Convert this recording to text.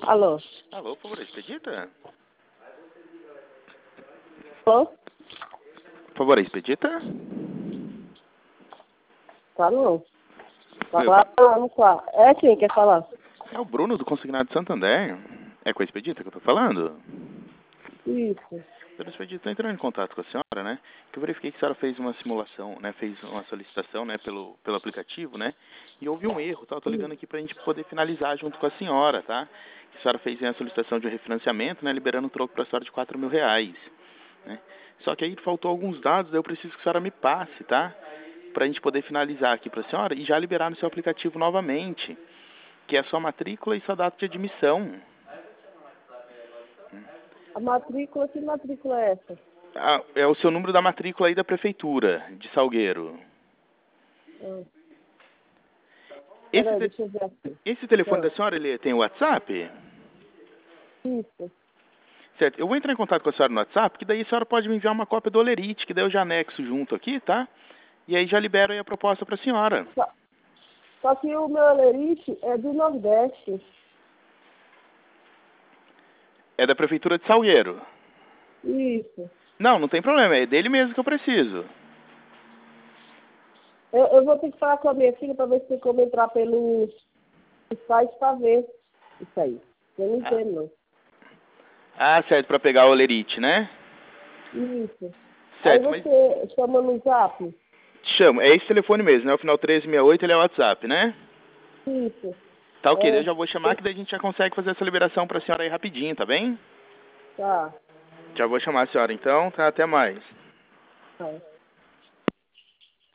Alô? Alô, por favor, Expedita? Alô? Por favor, Expedita? Tá não. Tá Eu lá fa- falando com a... É quem quer falar? É o Bruno do Consignado Santander. É com a Expedita que eu tô falando? Isso. Dona Expedita, tô entrando em contato com a senhora, né? Que eu verifiquei que a senhora fez uma simulação, né? Fez uma solicitação, né? Pelo aplicativo, né? E houve um erro, tá? Eu tô ligando aqui pra gente poder finalizar junto com a senhora, tá? A senhora fez a solicitação de um refinanciamento, né? Liberando um troco pra senhora de R$ 4.000, né? Só que aí faltou alguns dados, daí eu preciso que a senhora me passe, tá? Pra gente poder finalizar aqui pra senhora e já liberar no seu aplicativo novamente, que é a sua matrícula e sua data de admissão. A matrícula, que matrícula é essa? Ah, é o seu número da matrícula aí da prefeitura de Salgueiro. Ah, Esse, peraí, te- deixa eu ver aqui. esse telefone da Ah, senhora, ele tem WhatsApp? isso. Certo, eu vou entrar em contato com a senhora no WhatsApp, que daí a senhora pode me enviar uma cópia do Olerite, que daí eu já anexo junto aqui, tá? E aí já libero aí a proposta pra senhora. Só, só que o meu Alerite é do Nordeste. É da prefeitura de Salgueiro. Isso. Não, não tem problema, é dele mesmo que eu preciso. Eu vou ter que falar com a minha filha para ver se tem como entrar pelo site para ver isso aí. Eu não Ah, entendo, não. certo, pra pegar o Olerite, né? Isso. Aí Certo, mas você chama no Zap? chamo, é esse telefone mesmo, né? O final 1368, ele é o WhatsApp, né? Isso. Tá ok, daí eu É. já vou chamar que daí a gente já consegue fazer essa liberação pra senhora aí rapidinho, tá bem? Tá. Já vou chamar a senhora então, tá? Até mais. Tá.